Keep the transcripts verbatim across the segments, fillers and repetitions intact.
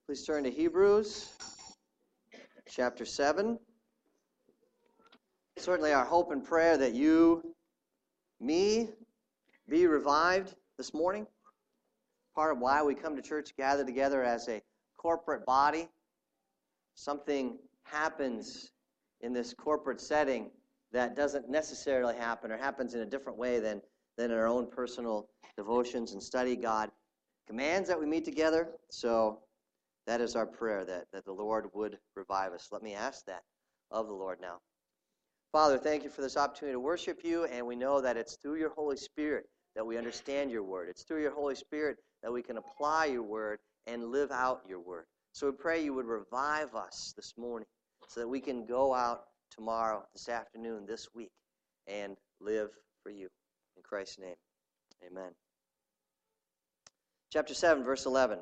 Please turn to Hebrews chapter seven. Certainly our hope and prayer that you, me, be revived this morning. Part of why we come to church, gather together as a corporate body. Something happens in this corporate setting that doesn't necessarily happen or happens in a different way than, than in our own personal devotions and study. God commands that we meet together, so that is our prayer, that, that the Lord would revive us. Let me ask that of the Lord now. Father, thank you for this opportunity to worship you, and we know that it's through your Holy Spirit that we understand your word. It's through your Holy Spirit that we can apply your word and live out your word. So we pray you would revive us this morning so that we can go out tomorrow, this afternoon, this week, and live for you. In Christ's name, amen. Chapter seven, verse eleven.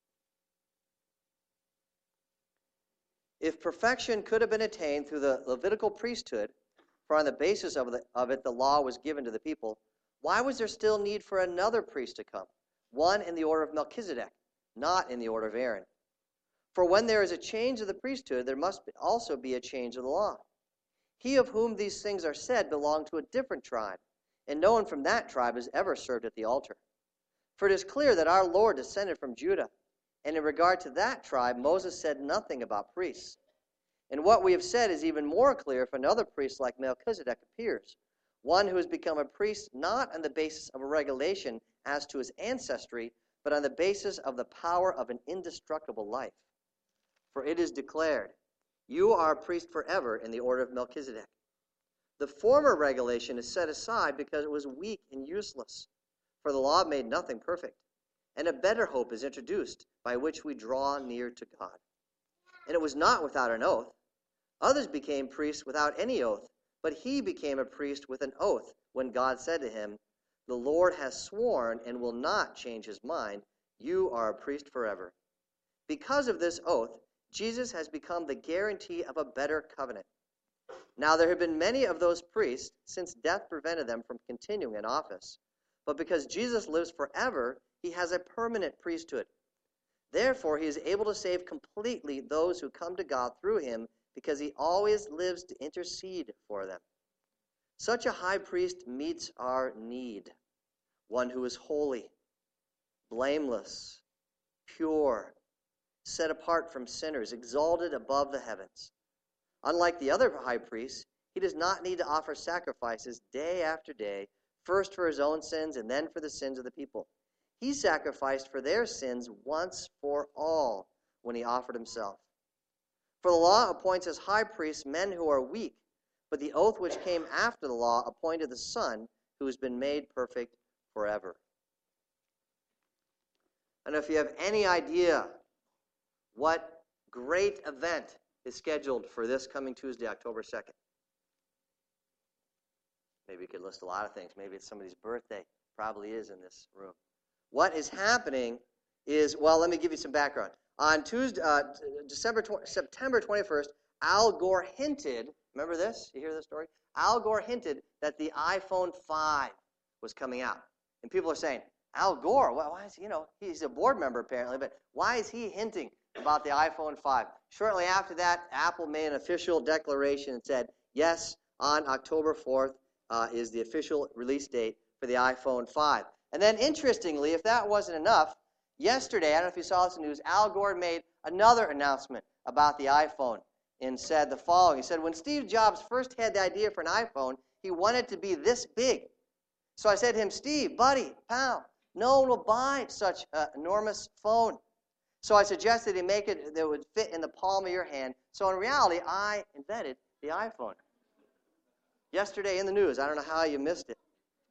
If perfection could have been attained through the Levitical priesthood, for on the basis of, the, of it the law was given to the people, why was there still need for another priest to come, one in the order of Melchizedek, not in the order of Aaron? For when there is a change of the priesthood, there must also be a change of the law. He of whom these things are said belonged to a different tribe, and no one from that tribe has ever served at the altar. For it is clear that our Lord descended from Judah, and in regard to that tribe, Moses said nothing about priests. And what we have said is even more clear if another priest like Melchizedek appears, one who has become a priest not on the basis of a regulation as to his ancestry, but on the basis of the power of an indestructible life. For it is declared, you are a priest forever in the order of Melchizedek. The former regulation is set aside because it was weak and useless, for the law made nothing perfect. And a better hope is introduced by which we draw near to God. And it was not without an oath. Others became priests without any oath, but he became a priest with an oath when God said to him, the Lord has sworn and will not change his mind. You are a priest forever. Because of this oath, Jesus has become the guarantee of a better covenant. Now there have been many of those priests since death prevented them from continuing in office. But because Jesus lives forever, he has a permanent priesthood. Therefore, he is able to save completely those who come to God through him, because he always lives to intercede for them. Such a high priest meets our need, one who is holy, blameless, pure, set apart from sinners, exalted above the heavens. Unlike the other high priests, he does not need to offer sacrifices day after day, first for his own sins and then for the sins of the people. He sacrificed for their sins once for all when he offered himself. For the law appoints as high priests men who are weak, but the oath which came after the law appointed the Son who has been made perfect forever. I don't know if you have any idea what great event is scheduled for this coming Tuesday, October second. Maybe you could list a lot of things. Maybe it's somebody's birthday. Probably is in this room. What is happening is, well, let me give you some background. On Tuesday, uh, December tw- September twenty-first, Al Gore hinted, remember this? You hear this story? Al Gore hinted that the iPhone five was coming out. And people are saying, Al Gore, why, why is he, you know, he's a board member apparently, but why is he hinting about the iPhone five? Shortly after that, Apple made an official declaration and said, yes, on October fourth uh, is the official release date for the iPhone five. And then, interestingly, if that wasn't enough, yesterday, I don't know if you saw this in the news, Al Gore made another announcement about the iPhone and said the following. He said, when Steve Jobs first had the idea for an iPhone, he wanted it to be this big. So I said to him, Steve, buddy, pal, no one will buy such an enormous phone. So I suggested he make it that would fit in the palm of your hand. So in reality, I invented the iPhone. Yesterday in the news. I don't know how you missed it.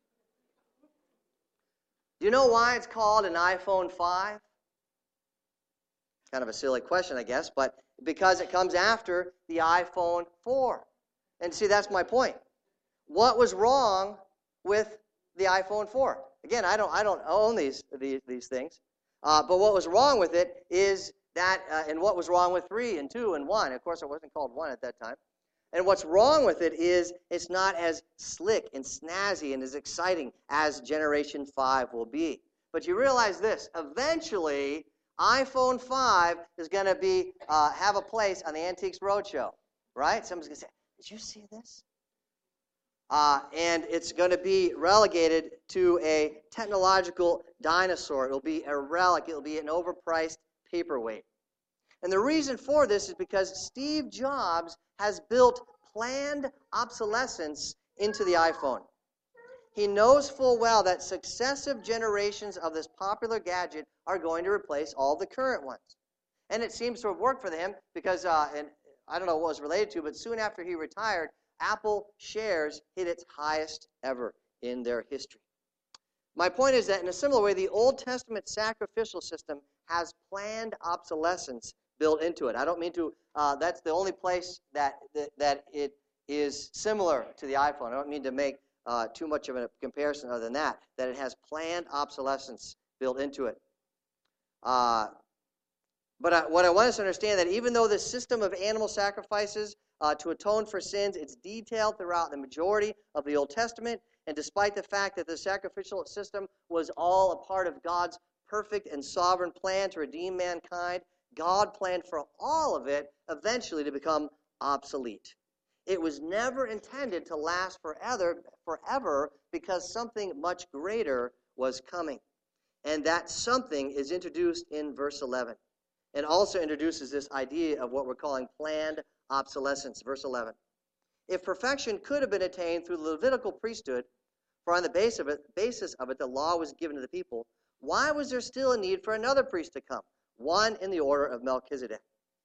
Do you know why it's called an iPhone five? Kind of a silly question, I guess, but because it comes after the iPhone four. And see, that's my point. What was wrong with the iPhone four? Again, I don't I don't own these these, these things. Uh, but what was wrong with it is that, uh, and what was wrong with three and two and one? Of course, it wasn't called one at that time. And what's wrong with it is it's not as slick and snazzy and as exciting as Generation five will be. But you realize this, eventually iPhone five is going to be uh, have a place on the Antiques Roadshow, right? Someone's going to say, did you see this? Uh, and it's going to be relegated to a technological dinosaur. It'll be a relic. It'll be an overpriced paperweight. And the reason for this is because Steve Jobs has built planned obsolescence into the iPhone. He knows full well that successive generations of this popular gadget are going to replace all the current ones. And it seems to have worked for him because, uh, and I don't know what it was related to, but soon after he retired, Apple shares hit its highest ever in their history. My point is that in a similar way, the Old Testament sacrificial system has planned obsolescence built into it. I don't mean to, uh, that's the only place that, that, that it is similar to the iPhone. I don't mean to make uh, too much of a comparison other than that, that it has planned obsolescence built into it. Uh, but I, what I want us to understand that even though the system of animal sacrifices uh, to atone for sins, it's detailed throughout the majority of the Old Testament, and despite the fact that the sacrificial system was all a part of God's perfect and sovereign plan to redeem mankind, God planned for all of it eventually to become obsolete. It was never intended to last forever, forever because something much greater was coming. And that something is introduced in verse eleven. And also introduces this idea of what we're calling planned obsolescence. Verse eleven. If perfection could have been attained through the Levitical priesthood, for on the basis of it, basis of it the law was given to the people, why was there still a need for another priest to come, one in the order of Melchizedek?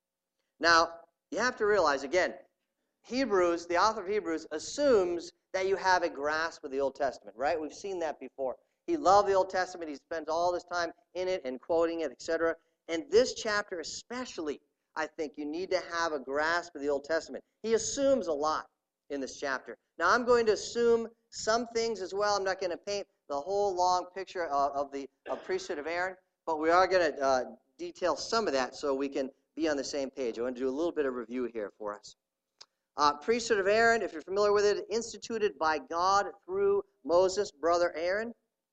Now, you have to realize, again, Hebrews, the author of Hebrews, assumes that you have a grasp of the Old Testament, right? We've seen that before. He loved the Old Testament. He spends all this time in it and quoting it, et cetera. And this chapter especially, I think you need to have a grasp of the Old Testament. He assumes a lot in this chapter. Now, I'm going to assume some things as well. I'm not going to paint the whole long picture of, of the of priesthood of Aaron, but we are going to uh, detail some of that so we can be on the same page. I want to do a little bit of review here for us. Uh, priesthood of Aaron, if you're familiar with it, instituted by God through Moses' brother Aaron.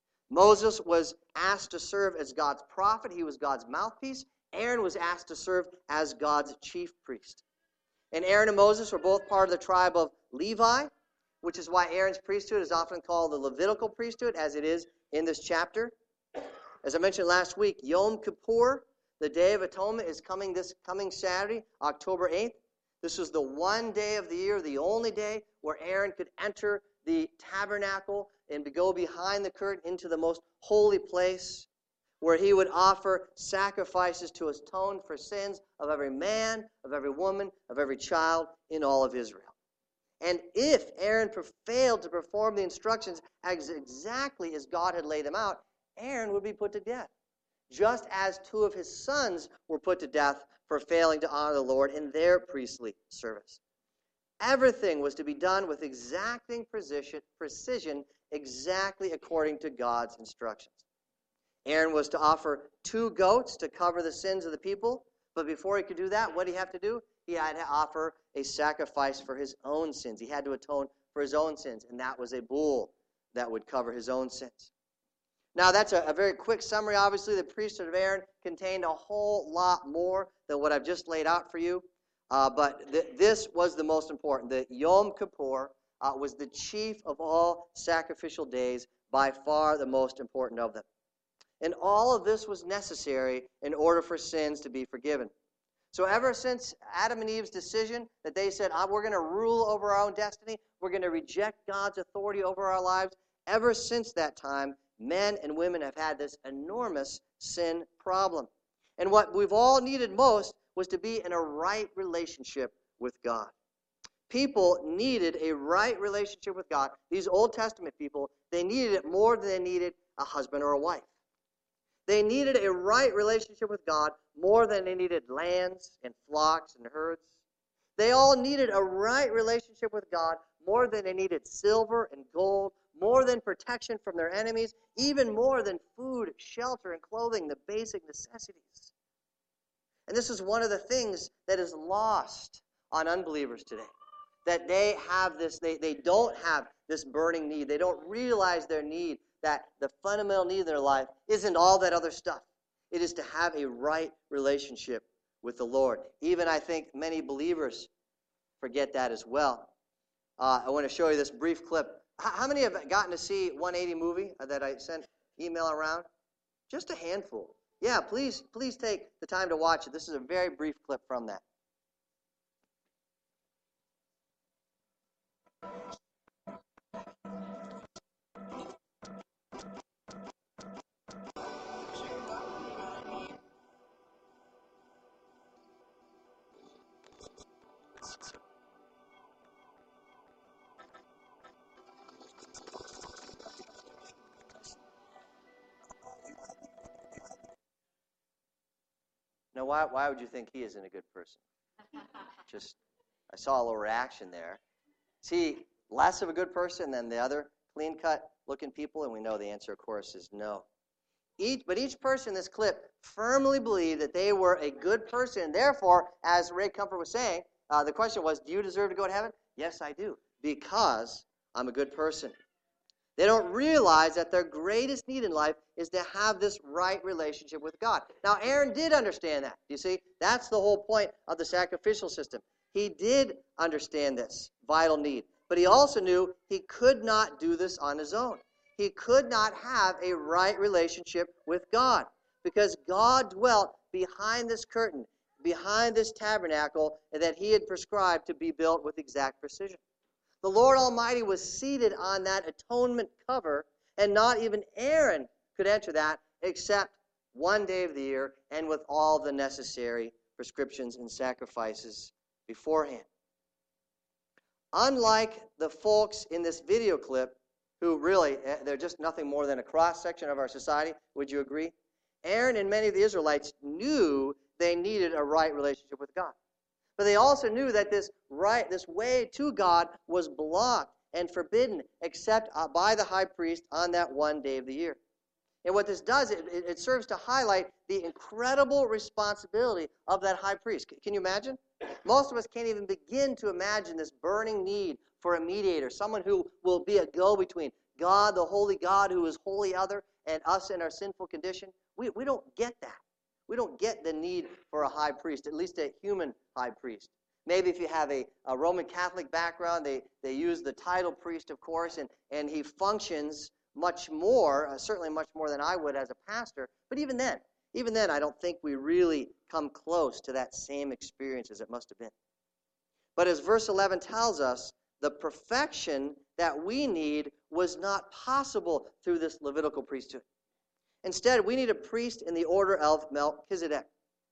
Moses was asked to serve as God's prophet. He was God's mouthpiece. Aaron was asked to serve as God's chief priest. And Aaron and Moses were both part of the tribe of Levi, which is why Aaron's priesthood is often called the Levitical priesthood, as it is in this chapter. As I mentioned last week, Yom Kippur, the Day of Atonement, is coming this coming Saturday, October eighth. This was the one day of the year, the only day where Aaron could enter the tabernacle and go behind the curtain into the most holy place, where he would offer sacrifices to atone for sins of every man, of every woman, of every child in all of Israel. And if Aaron failed to perform the instructions as exactly as God had laid them out, Aaron would be put to death, just as two of his sons were put to death for failing to honor the Lord in their priestly service. Everything was to be done with exacting precision, precision, exactly according to God's instructions. Aaron was to offer two goats to cover the sins of the people, but before he could do that, what did he have to do? He had to offer a sacrifice for his own sins. He had to atone for his own sins, and that was a bull that would cover his own sins. Now, that's a, a very quick summary. Obviously, the priesthood of Aaron contained a whole lot more than what I've just laid out for you, uh, but th- this was the most important. The Yom Kippur uh, was the chief of all sacrificial days, by far the most important of them. And all of this was necessary in order for sins to be forgiven. So ever since Adam and Eve's decision that they said, ah, we're going to rule over our own destiny, we're going to reject God's authority over our lives, ever since that time, men and women have had this enormous sin problem. And what we've all needed most was to be in a right relationship with God. People needed a right relationship with God. These Old Testament people, they needed it more than they needed a husband or a wife. They needed a right relationship with God more than they needed lands and flocks and herds. They all needed a right relationship with God more than they needed silver and gold, more than protection from their enemies, even more than food, shelter, and clothing, the basic necessities. And this is one of the things that is lost on unbelievers today. That they have this, they, they don't have this burning need. They don't realize their need, that the fundamental need of their life isn't all that other stuff. It is to have a right relationship with the Lord. Even I think many believers forget that as well. Uh, I want to show you this brief clip. H- how many have gotten to see one eighty movie that I sent email around? Just a handful. Yeah, please, please take the time to watch it. This is a very brief clip from that. Now, why, why would you think he isn't a good person? Just, I saw a little reaction there. Is he less of a good person than the other clean-cut looking people? And we know the answer, of course, is no. Each, but each person in this clip firmly believed that they were a good person. Therefore, as Ray Comfort was saying, uh, the question was, do you deserve to go to heaven? Yes, I do, because I'm a good person. They don't realize that their greatest need in life is to have this right relationship with God. Now, Aaron did understand that. You see, that's the whole point of the sacrificial system. He did understand this vital need, but he also knew he could not do this on his own. He could not have a right relationship with God because God dwelt behind this curtain, behind this tabernacle that he had prescribed to be built with exact precision. The Lord Almighty was seated on that atonement cover, and not even Aaron could enter that except one day of the year and with all the necessary prescriptions and sacrifices beforehand. Unlike the folks in this video clip, who really, they're just nothing more than a cross-section of our society, would you agree? Aaron and many of the Israelites knew they needed a right relationship with God. But they also knew that this right, this way to God was blocked and forbidden except uh, by the high priest on that one day of the year. And what this does, it, it serves to highlight the incredible responsibility of that high priest. C- can you imagine? Most of us can't even begin to imagine this burning need for a mediator, someone who will be a go-between God, the holy God who is holy other, and us in our sinful condition. We, we don't get that. We don't get the need for a high priest, at least a human high priest. Maybe if you have a, a Roman Catholic background, they, they use the title priest, of course, and, and he functions much more, uh, certainly much more than I would as a pastor. But even then, even then, I don't think we really come close to that same experience as it must have been. But as verse eleven tells us, the perfection that we need was not possible through this Levitical priesthood. Instead, we need a priest in the order of Melchizedek.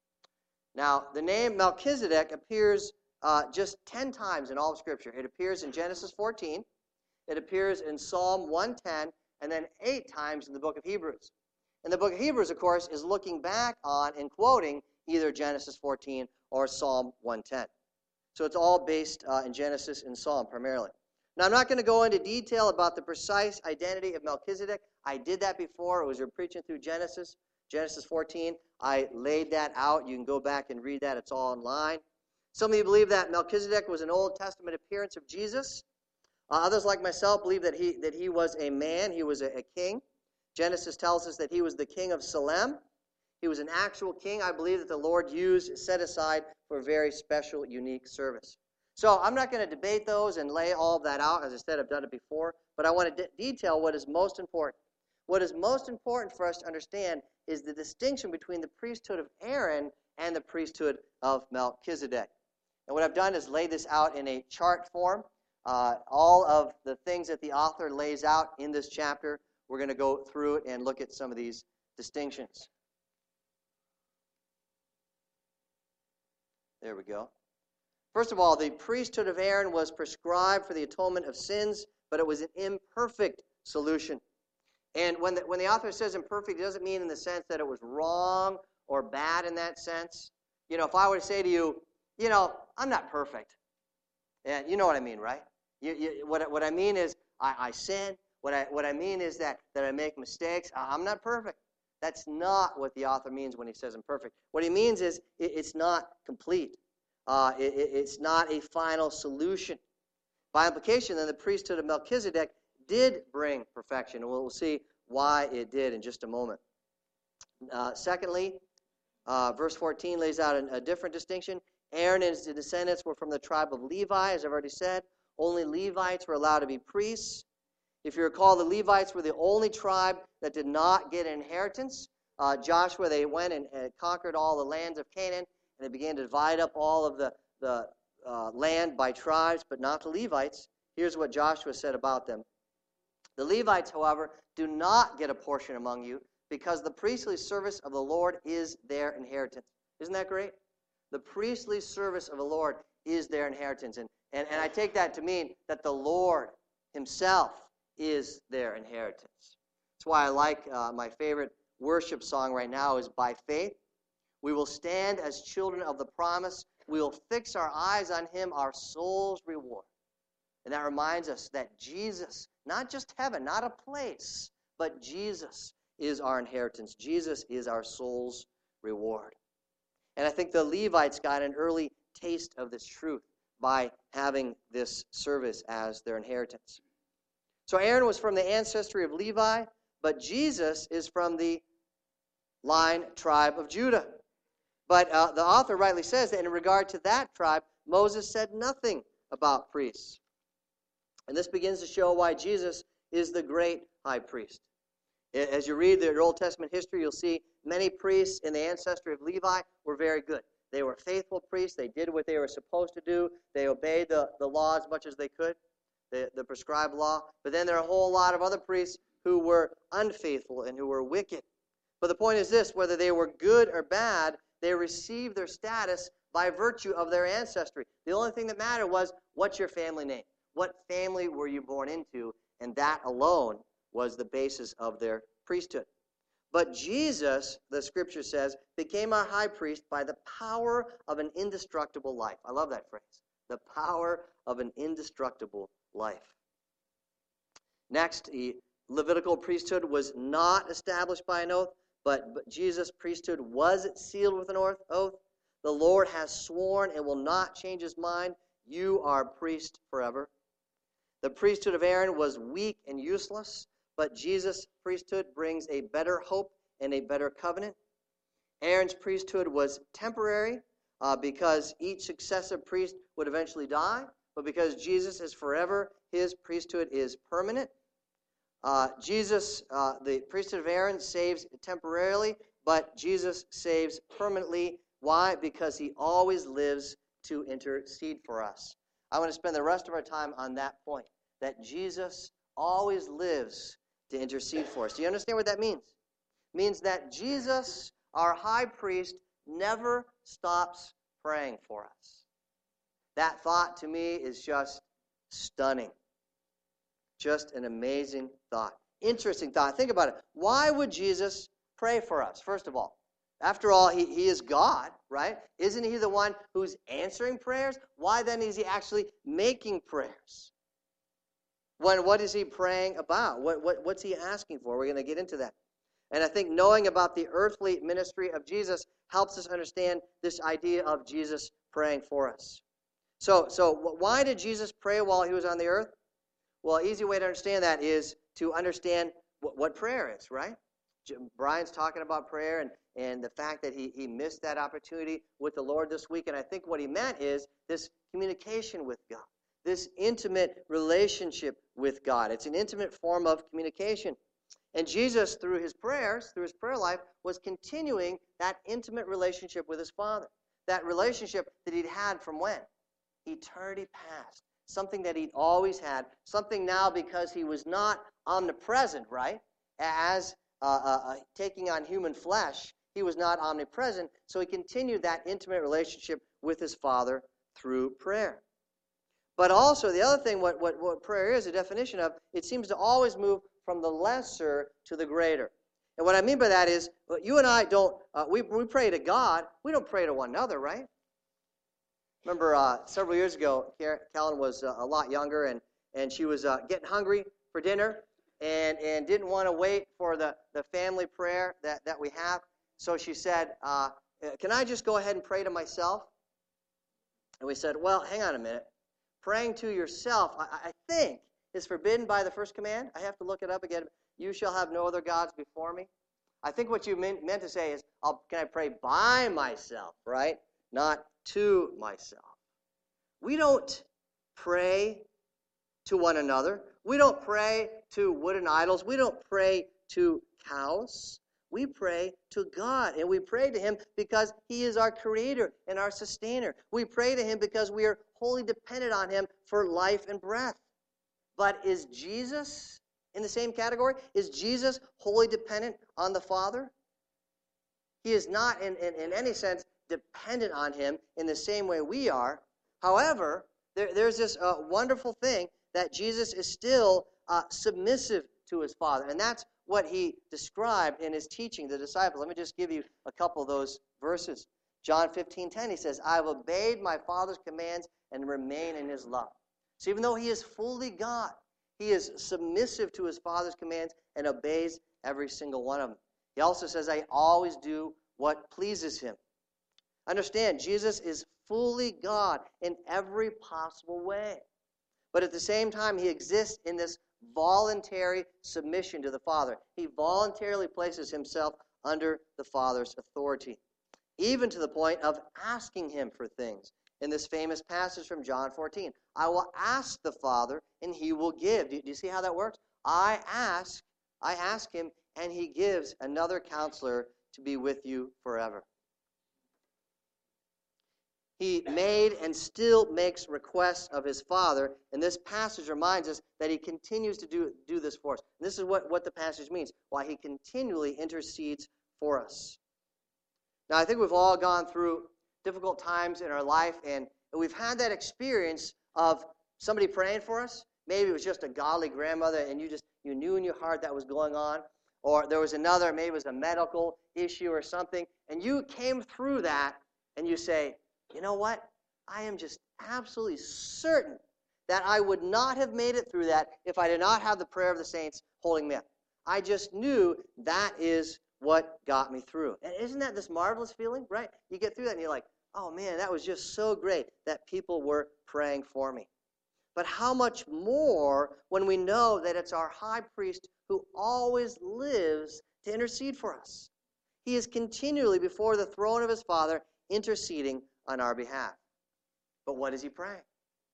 Now, the name Melchizedek appears uh, just ten times in all of Scripture. It appears in Genesis fourteen, it appears in Psalm one ten, and then eight times in the book of Hebrews. And the book of Hebrews, of course, is looking back on and quoting either Genesis fourteen or Psalm one ten. So it's all based uh, in Genesis and Psalm primarily. Now, I'm not going to go into detail about the precise identity of Melchizedek. I did that before. It was you're preaching through Genesis, Genesis fourteen. I laid that out. You can go back and read that. It's all online. Some of you believe that Melchizedek was an Old Testament appearance of Jesus. Uh, others, like myself, believe that he that he was a man. He was a, a king. Genesis tells us that he was the king of Salem. He was an actual king, I believe, that the Lord used, set aside for a very special, unique service. So I'm not going to debate those and lay all of that out. As I said, I've done it before. But I want to de- detail what is most important. What is most important for us to understand is the distinction between the priesthood of Aaron and the priesthood of Melchizedek. And what I've done is lay this out in a chart form. Uh, all of the things that the author lays out in this chapter, we're going to go through it and look at some of these distinctions. There we go. First of all, the priesthood of Aaron was prescribed for the atonement of sins, but it was an imperfect solution. And when the, when the author says imperfect, it doesn't mean in the sense that it was wrong or bad in that sense. You know, if I were to say to you, you know, I'm not perfect. And you know what I mean, right? You, you, what, what I mean is I, I sin. What I, what I mean is that, that I make mistakes. I'm not perfect. That's not what the author means when he says imperfect. What he means is it, it's not complete. Uh, it, it's not a final solution. By implication, then, the priesthood of Melchizedek did bring perfection, and we'll see why it did in just a moment. Uh, secondly, uh, verse fourteen lays out a, a different distinction. Aaron and his descendants were from the tribe of Levi, as I've already said. Only Levites were allowed to be priests. If you recall, the Levites were the only tribe that did not get an inheritance. Uh, Joshua, they went and, and conquered all the lands of Canaan, and they began to divide up all of the, the uh, land by tribes, but not the Levites. Here's what Joshua said about them. The Levites, however, do not get a portion among you, because the priestly service of the Lord is their inheritance. Isn't that great? The priestly service of the Lord is their inheritance. And, and, and I take that to mean that the Lord himself is their inheritance. That's why I like uh, my favorite worship song right now is By Faith. We will stand as children of the promise. We will fix our eyes on him, our soul's reward. And that reminds us that Jesus, not just heaven, not a place, but Jesus is our inheritance. Jesus is our soul's reward. And I think the Levites got an early taste of this truth by having this service as their inheritance. So Aaron was from the ancestry of Levi, but Jesus is from the line tribe of Judah. But uh, the author rightly says that in regard to that tribe, Moses said nothing about priests. And this begins to show why Jesus is the great high priest. As you read the Old Testament history, you'll see many priests in the ancestry of Levi were very good. They were faithful priests. They did what they were supposed to do. They obeyed the, the law as much as they could, the, the prescribed law. But then there are a whole lot of other priests who were unfaithful and who were wicked. But the point is this, whether they were good or bad, they received their status by virtue of their ancestry. The only thing that mattered was, what's your family name? What family were you born into? And that alone was the basis of their priesthood. But Jesus, the scripture says, became our high priest by the power of an indestructible life. I love that phrase. The power of an indestructible life. Next, the Levitical priesthood was not established by an oath, but, but Jesus' priesthood was sealed with an oath. The Lord has sworn and will not change his mind. You are priest forever. The priesthood of Aaron was weak and useless, but Jesus' priesthood brings a better hope and a better covenant. Aaron's priesthood was temporary uh, because each successive priest would eventually die, but because Jesus is forever, his priesthood is permanent. Uh, Jesus, uh, the priesthood of Aaron, saves temporarily, but Jesus saves permanently. Why? Because he always lives to intercede for us. I want to spend the rest of our time on that point, that Jesus always lives to intercede for us. Do you understand what that means? It means that Jesus, our high priest, never stops praying for us. That thought to me is just stunning. Just an amazing thought. Interesting thought. Think about it. Why would Jesus pray for us, first of all? After all, he, he is God, right? Isn't he the one who's answering prayers? Why then is he actually making prayers? When, what is he praying about? What, what, what's he asking for? We're going to get into that. And I think knowing about the earthly ministry of Jesus helps us understand this idea of Jesus praying for us. So, so why did Jesus pray while he was on the earth? Well, an easy way to understand that is to understand what, what prayer is, right? Brian's talking about prayer and, and the fact that he, he missed that opportunity with the Lord this week. And I think what he meant is this communication with God, this intimate relationship with God. It's an intimate form of communication. And Jesus, through his prayers, through his prayer life, was continuing that intimate relationship with his Father. That relationship that he'd had from when? Eternity past. Something that he'd always had. Something now because he was not omnipresent, right? As uh, uh, taking on human flesh, he was not omnipresent. So he continued that intimate relationship with his Father through prayer. But also, the other thing, what, what, what prayer is, a definition of, it seems to always move from the lesser to the greater. And what I mean by that is, you and I don't, uh, we, we pray to God, we don't pray to one another, right? Remember uh, several years ago, Kellen was uh, a lot younger, and, and she was uh, getting hungry for dinner and, and didn't want to wait for the, the family prayer that, that we have. So she said, uh, can I just go ahead and pray to myself? And we said, well, hang on a minute. Praying to yourself, I, I think, is forbidden by the first command. I have to look it up again. You shall have no other gods before me. I think what you meant, meant to say is, I'll, can I pray by myself, right? Not to myself. We don't pray to one another. We don't pray to wooden idols. We don't pray to cows. We pray to God, and we pray to him because he is our creator and our sustainer. We pray to him because we are wholly dependent on him for life and breath. But is Jesus in the same category? Is Jesus wholly dependent on the Father? He is not in, in, in any sense dependent on him in the same way we are. However, there, there's this uh, wonderful thing that Jesus is still uh, submissive to his Father. And that's what he described in his teaching the disciples. Let me just give you a couple of those verses. John fifteen ten, he says, I have obeyed my Father's commands and remain in his love. So even though he is fully God, he is submissive to his Father's commands and obeys every single one of them. He also says, I always do what pleases him. Understand, Jesus is fully God in every possible way. But at the same time, he exists in this voluntary submission to the Father. He voluntarily places himself under the Father's authority, even to the point of asking him for things. In this famous passage from John fourteen, I will ask the Father, and he will give. Do you, do you see how that works? I ask, I ask him, and he gives another counselor to be with you forever. He made and still makes requests of his Father, and this passage reminds us that he continues to do, do this for us. And this is what, what the passage means, why he continually intercedes for us. Now, I think we've all gone through difficult times in our life, and we've had that experience of somebody praying for us. Maybe it was just a godly grandmother, and you just you knew in your heart that was going on. Or there was another, maybe it was a medical issue or something, and you came through that, and you say, you know what? I am just absolutely certain that I would not have made it through that if I did not have the prayer of the saints holding me up. I just knew that is what got me through. And isn't that this marvelous feeling, right? You get through that and you're like, oh man, that was just so great that people were praying for me. But how much more when we know that it's our high priest who always lives to intercede for us. He is continually before the throne of his Father interceding on our behalf. But what is he praying?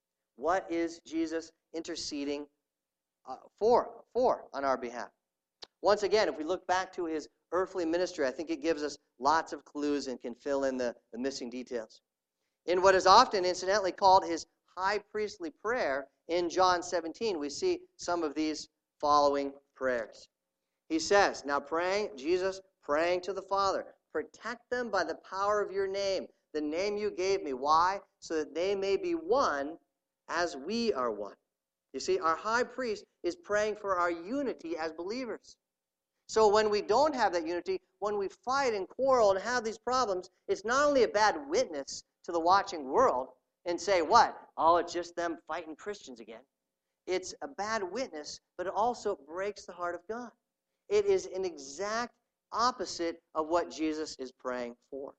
What is Jesus interceding uh, for, for on our behalf? Once again, if we look back to his earthly ministry, I think it gives us lots of clues and can fill in the, the missing details. In what is often incidentally called his high priestly prayer in John seventeen, we see some of these following prayers. He says, now praying, Jesus praying to the Father, protect them by the power of your name, the name you gave me. Why? So that they may be one as we are one. You see, our high priest is praying for our unity as believers. So when we don't have that unity, when we fight and quarrel and have these problems, it's not only a bad witness to the watching world and say, what? Oh, it's just them fighting Christians again. It's a bad witness, but it also breaks the heart of God. It is an exact opposite of what Jesus is praying for.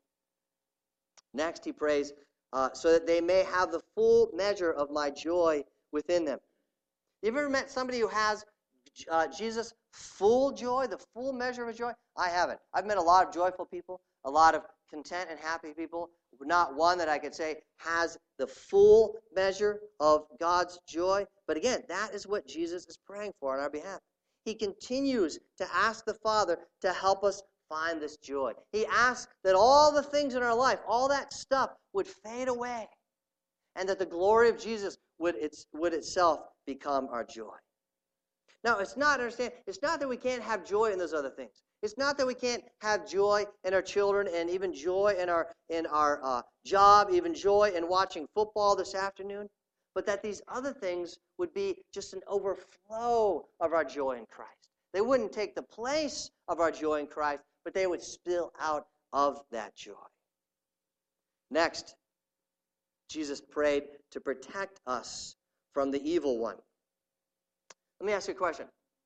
Next, he prays, uh, so that they may have the full measure of my joy within them. You ever met somebody who has uh, Jesus' full joy, the full measure of his joy? I haven't. I've met a lot of joyful people, a lot of content and happy people. Not one that I could say has the full measure of God's joy. But again, that is what Jesus is praying for on our behalf. He continues to ask the Father to help us find this joy. He asks that all the things in our life, all that stuff would fade away, and that the glory of Jesus would, its, would itself become our joy. Now, it's not, understand, it's not that we can't have joy in those other things. It's not that we can't have joy in our children and even joy in our, in our uh, job, even joy in watching football this afternoon, but that these other things would be just an overflow of our joy in Christ. They wouldn't take the place of our joy in Christ, but they would spill out of that joy. Next, Jesus prayed to protect us from the evil one. Let me ask you a question.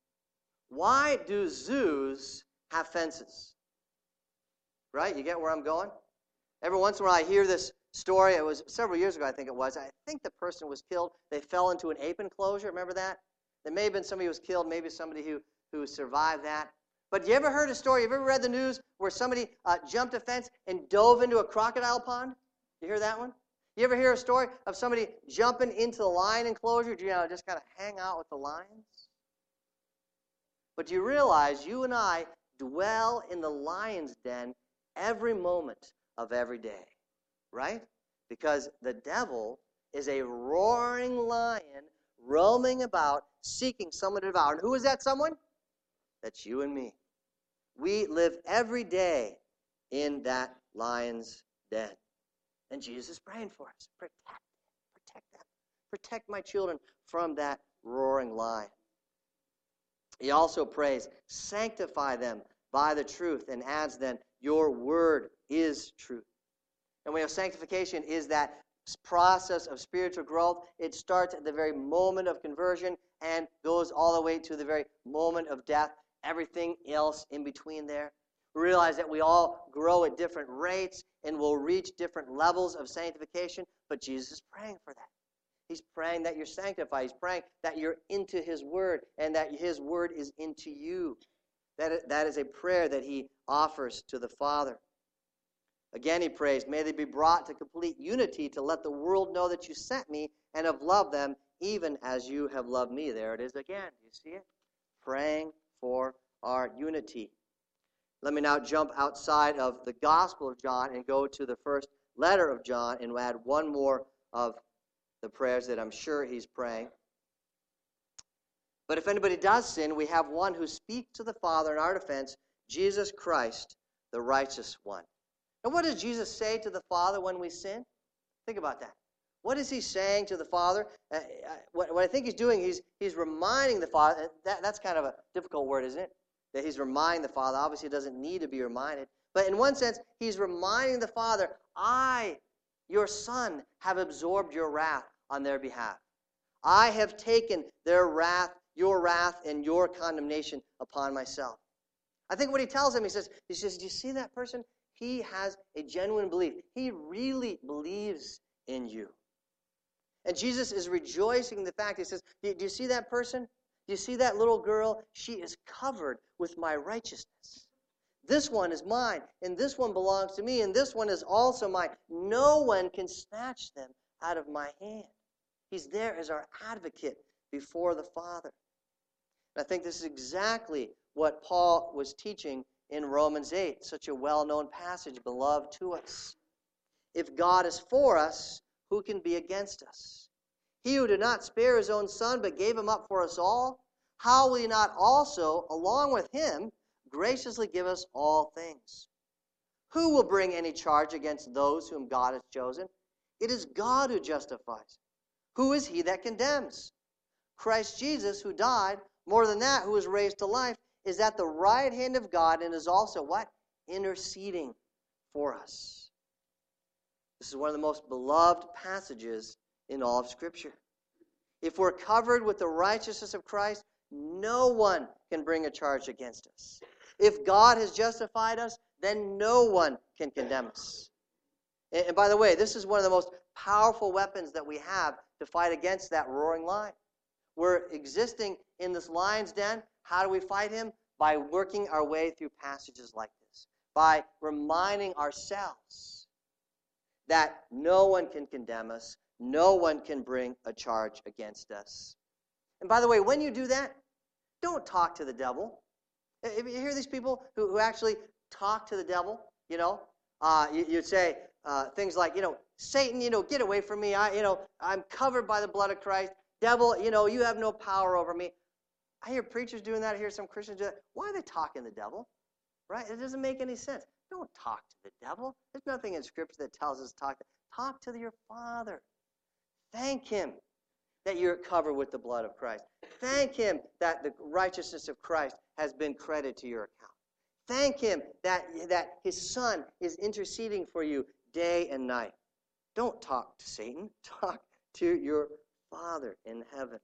Why do zoos have fences? Right? You get where I'm going? Every once in a while I hear this story. It was several years ago, I think it was. I think the person was killed. They fell into an ape enclosure. Remember that? There may have been somebody who was killed, maybe somebody who, who survived that. But you ever heard a story, you ever read the news where somebody uh, jumped a fence and dove into a crocodile pond? You hear that one? You ever hear a story of somebody jumping into the lion enclosure, you know, just kind of hang out with the lions? But do you realize you and I dwell in the lion's den every moment of every day, right? Because the devil is a roaring lion roaming about, seeking someone to devour. And who is that someone? That's you and me. We live every day in that lion's den. And Jesus is praying for us. Protect them. Protect them. Protect my children from that roaring lion. He also prays, sanctify them by the truth, and adds then, your word is truth. And we have sanctification is that process of spiritual growth. It starts at the very moment of conversion and goes all the way to the very moment of death. Everything else in between there. We realize that we all grow at different rates and will reach different levels of sanctification, but Jesus is praying for that. He's praying that you're sanctified. He's praying that you're into his word and that his word is into you. That, that is a prayer that he offers to the Father. Again, he prays, may they be brought to complete unity to let the world know that you sent me and have loved them even as you have loved me. There it is again. Do you see it? Praying for our unity. Let me now jump outside of the Gospel of John and go to the first letter of John and add one more of the prayers that I'm sure he's praying. But if anybody does sin, we have one who speaks to the Father in our defense, Jesus Christ, the righteous one. And what does Jesus say to the Father when we sin? Think about that. What is he saying to the Father? Uh, what, what I think he's doing, he's he's reminding the Father. That, that's kind of a difficult word, isn't it? That he's reminding the Father. Obviously, he doesn't need to be reminded. But in one sense, he's reminding the Father, I, your Son, have absorbed your wrath on their behalf. I have taken their wrath, your wrath, and your condemnation upon myself. I think what he tells him, he says, he says, do you see that person? He has a genuine belief. He really believes in you. And Jesus is rejoicing in the fact, he says, do you see that person? Do you see that little girl? She is covered with my righteousness. This one is mine, and this one belongs to me, and this one is also mine. No one can snatch them out of my hand. He's there as our advocate before the Father. And I think this is exactly what Paul was teaching in Romans eight, such a well-known passage, beloved to us. If God is for us, who can be against us? He who did not spare his own Son, but gave him up for us all, how will he not also, along with him, graciously give us all things? Who will bring any charge against those whom God has chosen? It is God who justifies. Who is he that condemns? Christ Jesus, who died, more than that, who was raised to life, is at the right hand of God and is also what? Interceding for us. This is one of the most beloved passages in all of Scripture. If we're covered with the righteousness of Christ, no one can bring a charge against us. If God has justified us, then no one can condemn us. And by the way, this is one of the most powerful weapons that we have to fight against that roaring lion. We're existing in this lion's den. How do we fight him? By working our way through passages like this. By reminding ourselves that no one can condemn us. No one can bring a charge against us. And by the way, when you do that, don't talk to the devil. If you hear these people who, who actually talk to the devil, you know, uh, you, you'd say uh, things like, you know, Satan, you know, get away from me. I, you know, I'm covered by the blood of Christ. Devil, you know, you have no power over me. I hear preachers doing that. I hear some Christians do that. Why are they talking to the devil? Right? It doesn't make any sense. Don't talk to the devil. There's nothing in Scripture that tells us to talk to. Talk to your Father. Thank him that you're covered with the blood of Christ. Thank him that the righteousness of Christ has been credited to your account. Thank him that, that his Son is interceding for you day and night. Don't talk to Satan. Talk to your Father in heaven.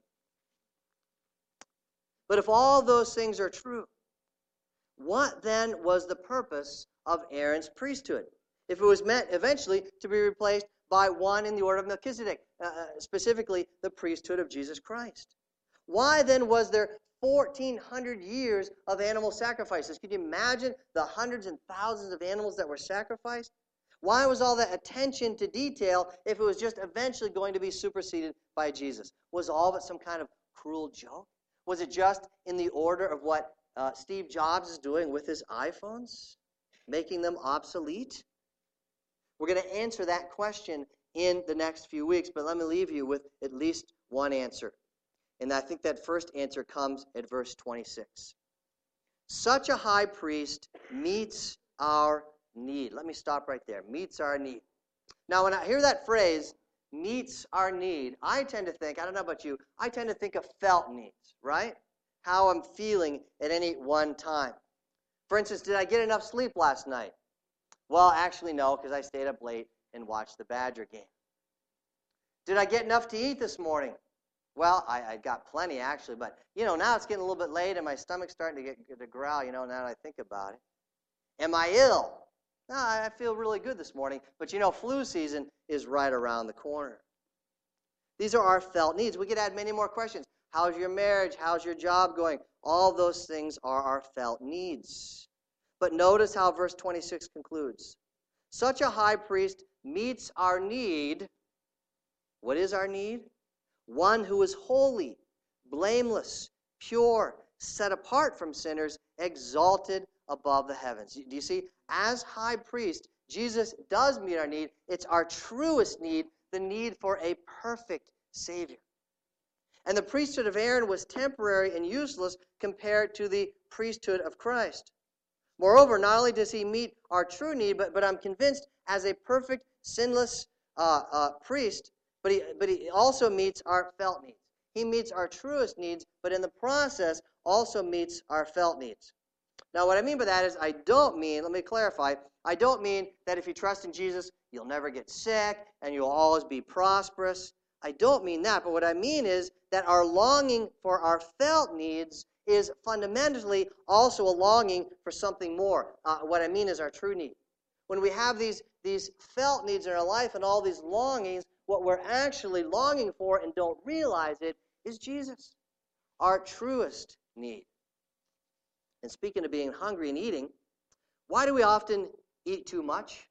But if all those things are true, what then was the purpose of Aaron's priesthood? If it was meant eventually to be replaced by one in the order of Melchizedek, uh, specifically the priesthood of Jesus Christ. Why then was there fourteen hundred years of animal sacrifices. Can you imagine the hundreds and thousands of animals that were sacrificed? Why was all that attention to detail if it was just eventually going to be superseded by Jesus? Was all of it some kind of cruel joke? Was it just in the order of what uh, Steve Jobs is doing with his iPhones, making them obsolete? We're going to answer that question in the next few weeks, but let me leave you with at least one answer. And I think that first answer comes at verse twenty-six. Such a high priest meets our need. Let me stop right there. Meets our need. Now, when I hear that phrase, meets our need, I tend to think, I don't know about you, I tend to think of felt needs, right? How I'm feeling at any one time. For instance, did I get enough sleep last night? Well, actually, no, because I stayed up late and watched the Badger game. Did I get enough to eat this morning? Well, I, I got plenty, actually, but, you know, now it's getting a little bit late and my stomach's starting to get to growl, you know, now that I think about it. Am I ill? No, I feel really good this morning, but, you know, flu season is right around the corner. These are our felt needs. We could add many more questions. How's your marriage? How's your job going? All those things are our felt needs. But notice how verse twenty-six concludes. Such a high priest meets our need. What is our need? One who is holy, blameless, pure, set apart from sinners, exalted above the heavens. Do you see? As high priest, Jesus does meet our need. It's our truest need, the need for a perfect Savior. And the priesthood of Aaron was temporary and useless compared to the priesthood of Christ. Moreover, not only does he meet our true need, but, but I'm convinced as a perfect, sinless uh, uh, priest, but he, but he also meets our felt needs. He meets our truest needs, but in the process also meets our felt needs. Now, what I mean by that is I don't mean, let me clarify, I don't mean that if you trust in Jesus, you'll never get sick and you'll always be prosperous. I don't mean that, but what I mean is that our longing for our felt needs is fundamentally also a longing for something more. Uh, what I mean is our true need. When we have these, these felt needs in our life and all these longings, what we're actually longing for and don't realize it is Jesus, our truest need. And speaking of being hungry and eating, why do we often eat too much?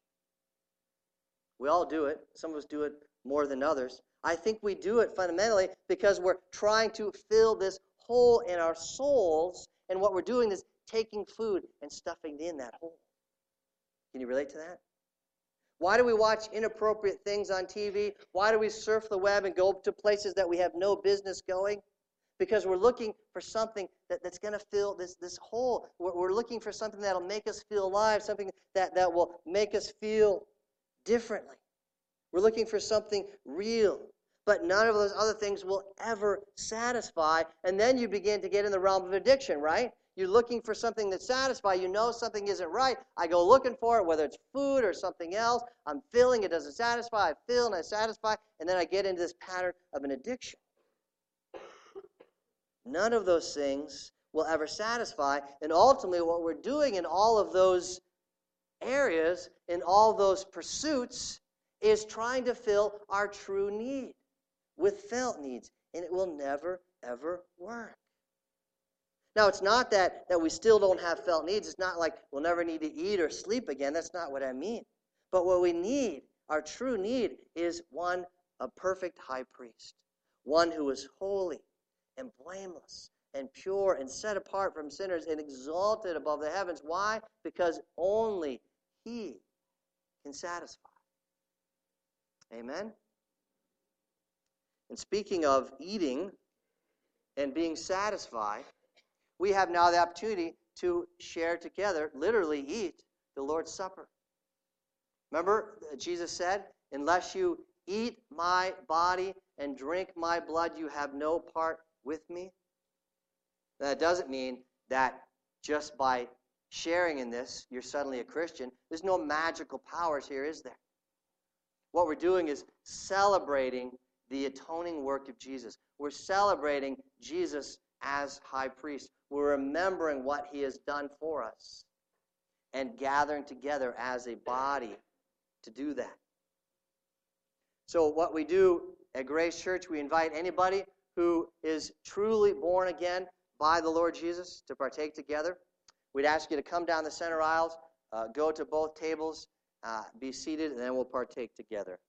We all do it. Some of us do it more than others. I think we do it fundamentally because we're trying to fill this hole in our souls, and what we're doing is taking food and stuffing it in that hole. Can you relate to that? Why do we watch inappropriate things on T V? Why do we surf the web and go to places that we have no business going? Because we're looking for something that, that's going to fill this, this hole. We're, we're looking for something that will make us feel alive, something that, that will make us feel differently. We're looking for something real. But none of those other things will ever satisfy. And then you begin to get in the realm of addiction, right? You're looking for something that satisfies. You know something isn't right. I go looking for it, whether it's food or something else. I'm feeling it doesn't satisfy. I feel and I satisfy. And then I get into this pattern of an addiction. None of those things will ever satisfy. And ultimately, what we're doing in all of those areas, in all those pursuits, is trying to fill our true need with felt needs. And it will never, ever work. Now, it's not that, that we still don't have felt needs. It's not like we'll never need to eat or sleep again. That's not what I mean. But what we need, our true need, is one, a perfect high priest. One who is holy and blameless and pure and set apart from sinners and exalted above the heavens. Why? Because only he can satisfy. Amen? And speaking of eating and being satisfied, we have now the opportunity to share together, literally eat the Lord's Supper. Remember, Jesus said, unless you eat my body and drink my blood, you have no part with me. That doesn't mean that just by sharing in this, you're suddenly a Christian. There's no magical powers here, is there? What we're doing is celebrating the atoning work of Jesus. We're celebrating Jesus as high priest. We're remembering what he has done for us and gathering together as a body to do that. So what we do at Grace Church, we invite anybody who is truly born again by the Lord Jesus to partake together, we'd ask you to come down the center aisles, uh, go to both tables, uh, be seated, and then we'll partake together.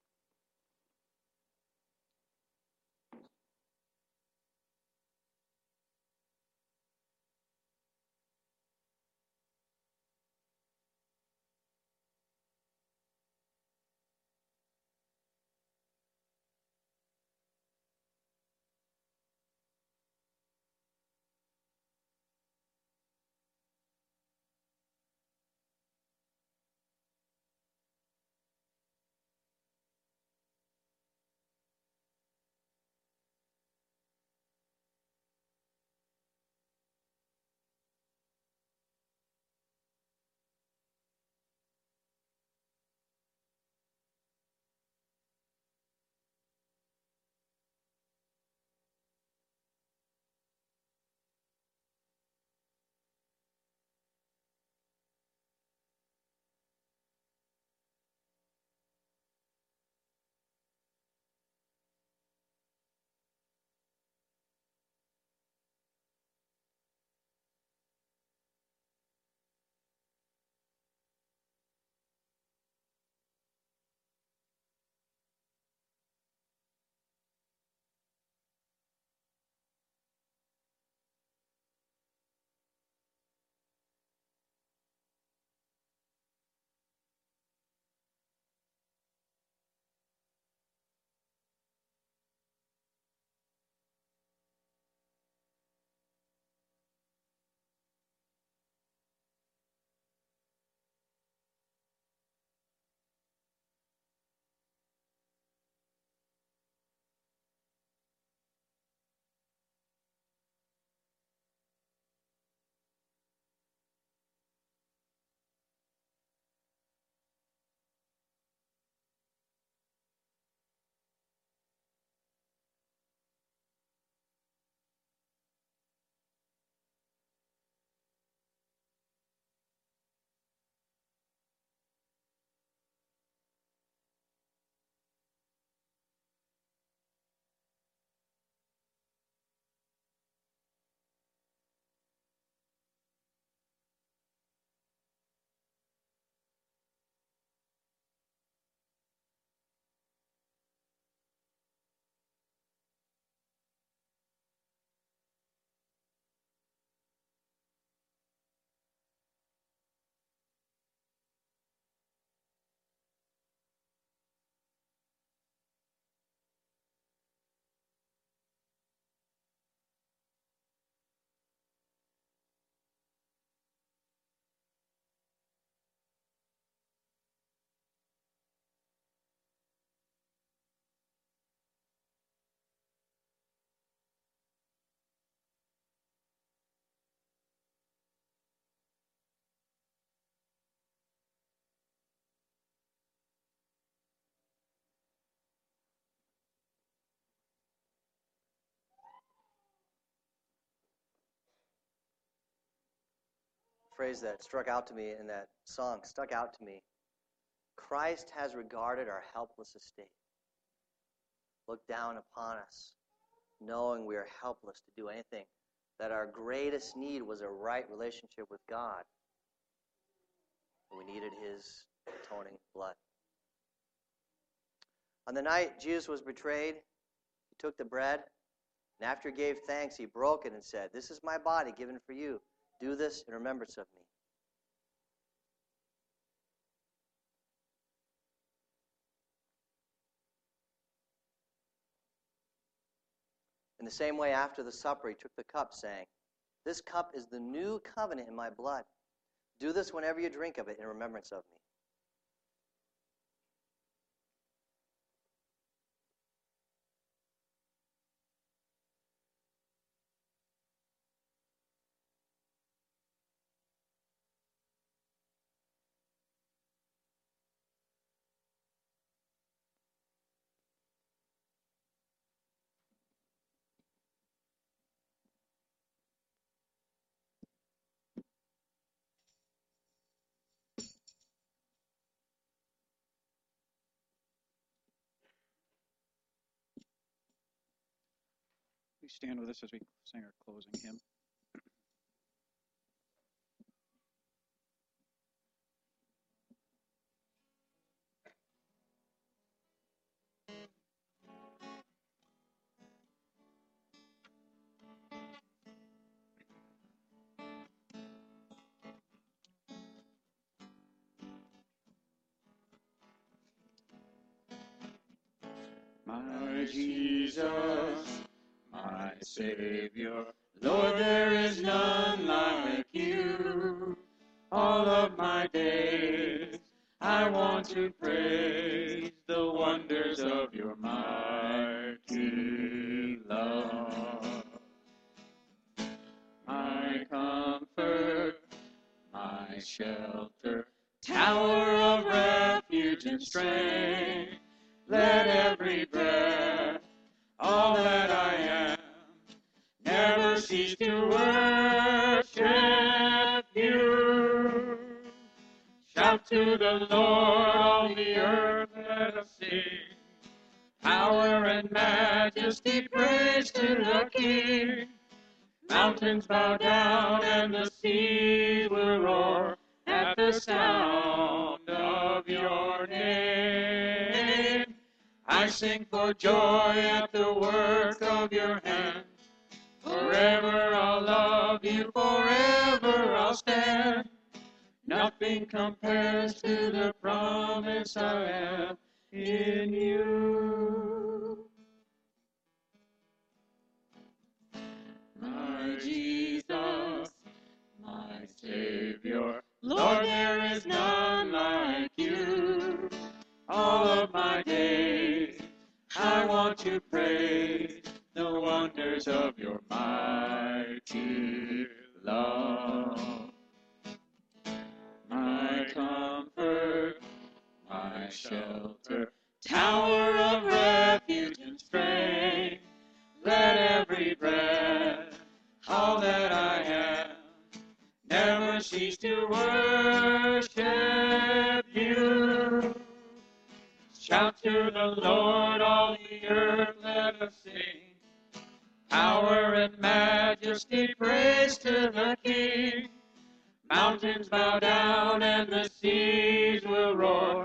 Phrase that struck out to me in that song stuck out to me. Christ has regarded our helpless estate, looked down upon us, knowing we are helpless to do anything, that our greatest need was a right relationship with God. We needed his atoning blood. On the night Jesus was betrayed, he took the bread, and after he gave thanks, he broke it and said, "This is my body given for you. Do this in remembrance of me." In the same way, after the supper, he took the cup, saying, "This cup is the new covenant in my blood. Do this whenever you drink of it in remembrance of me." stand with us as we sing our closing hymn? My Jesus, my Savior, Lord, there is none like you. All of my days I want to praise the wonders of your mighty love. My comfort, my shelter, tower of refuge and strength, let every breath, all that I am, never cease to worship you. Shout to the Lord, all the earth, let us sing. Power and majesty, praise to the King. Mountains bow down and the seas will roar at the sound of your name. I sing for joy at the work of your hands. Forever I'll love you, forever I'll stand. Nothing compares to the promise I have in you. My Jesus, my Savior, Lord, there is none like you. All of my days I want to praise the wonders of your mighty love. My comfort, my shelter, tower of refuge and strength, let every breath, all that I am, never cease to worship you. Shout to the Lord, all the earth, let us sing. Power and majesty, praise to the King. Mountains bow down and the seas will roar